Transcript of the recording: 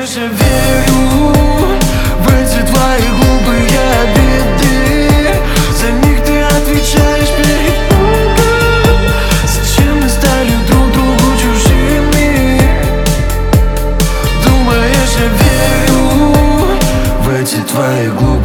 Думаешь, я верю в эти твои глупые обиды? За них ты отвечаешь перед Богом. Зачем мы стали друг другу чужими? Думаешь, я верю в эти твои глупые